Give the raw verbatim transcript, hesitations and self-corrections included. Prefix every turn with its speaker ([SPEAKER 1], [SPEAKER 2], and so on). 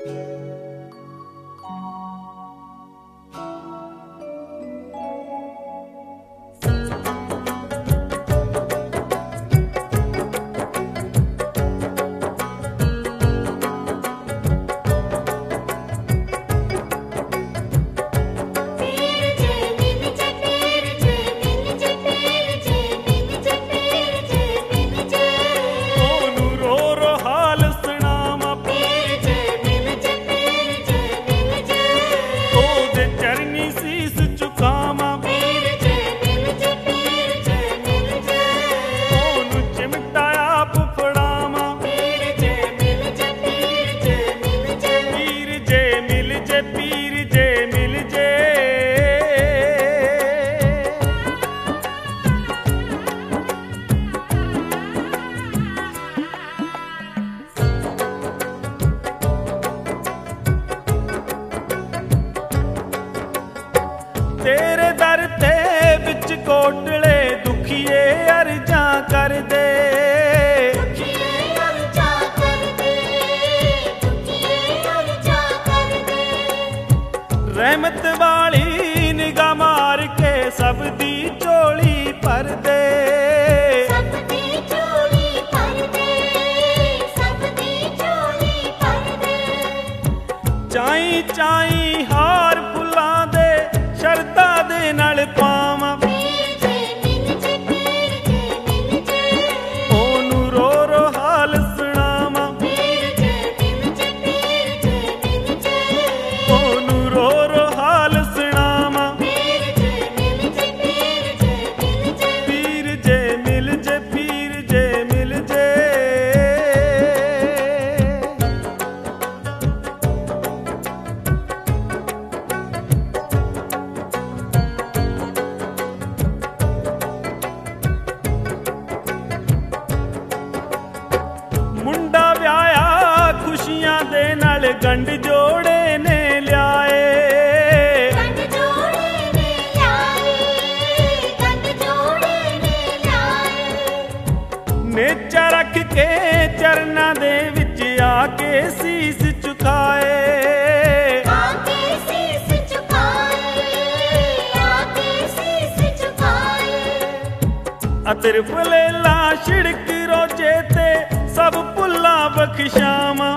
[SPEAKER 1] तेरे दर ते बिच कोटले दुखिए अर्जां कर दे, रहमत वाली निगाह मार के सब दी झोली भर दे, चाई चाई हार फुलां दे शरदा दे नाल पावां, ओनू रो रो हाल सुणावां, ओनू रो रो हाल सुणावां, पीर जे मिल जे पीर जे मिल जे। मुंडा व्याया खुशियां दे नाल गंढ जोड़े ने लियाए, नेचा रख के चरना दे विच आके सीस झुकाए, अतर फलेला छिड़क रोजे ते सब भुल्लां बख्शावां,